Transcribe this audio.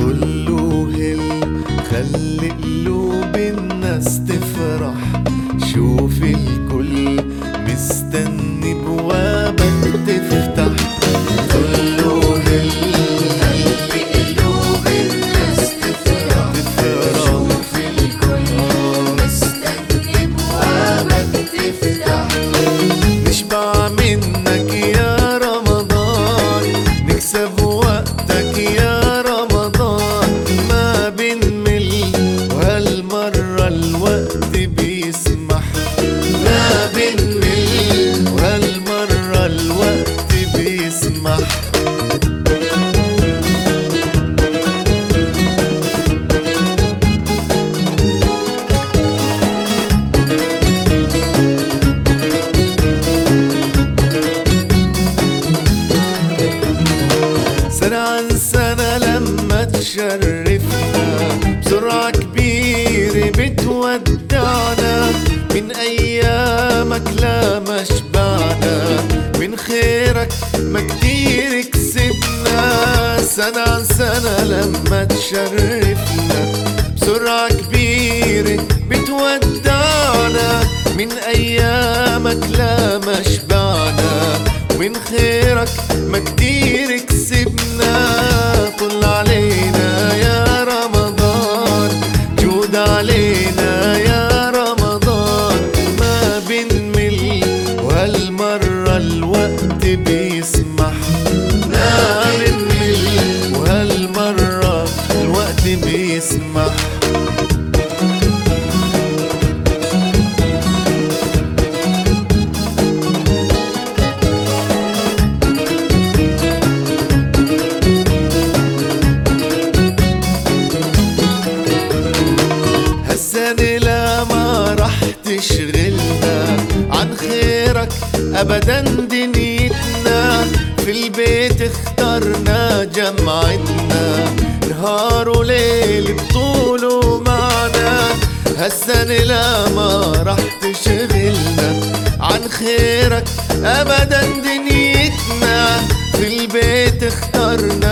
كله هل خلي قلوب الناس تفرح. شوف الكل مستني بوابك تفتح. كله هل خلي قلوب الناس تفرح. شوف الكل مستني بوابك تفتح. نشبع منك يا رمضان، نكسب وقتك يا رمضان، ما بنمل وهالمرة الوقت بيسمح. ما بنمل وهالمرة الوقت بيسمح. سنة عن سنة لما تشرفنا، بسرعة كبيرة بتودعنا، من أيامك لا ما شبعنا، من خيرك ما كتير كسبنا. سنة عن سنة لما تشرفنا، بسرعة كبيرة بتودعنا، من أيامك لا ما شبعنا، من خيرك ما كتير كسبنا. طل علينا يا رمضان، جود علينا يا رمضان، ما بنمل وهالمرة الوقت بيسمح. ما بنمل وهالمرة الوقت بيسمح. هالسنة لا ما رح تشغلنا عن خيرك أبدا دنيتنا، في البيت اخترنا جمعتنا، نهار وليل بطولوا معنا. هالسنة لا ما رح تشغلنا عن خيرك أبدا دنيتنا، في البيت اخترنا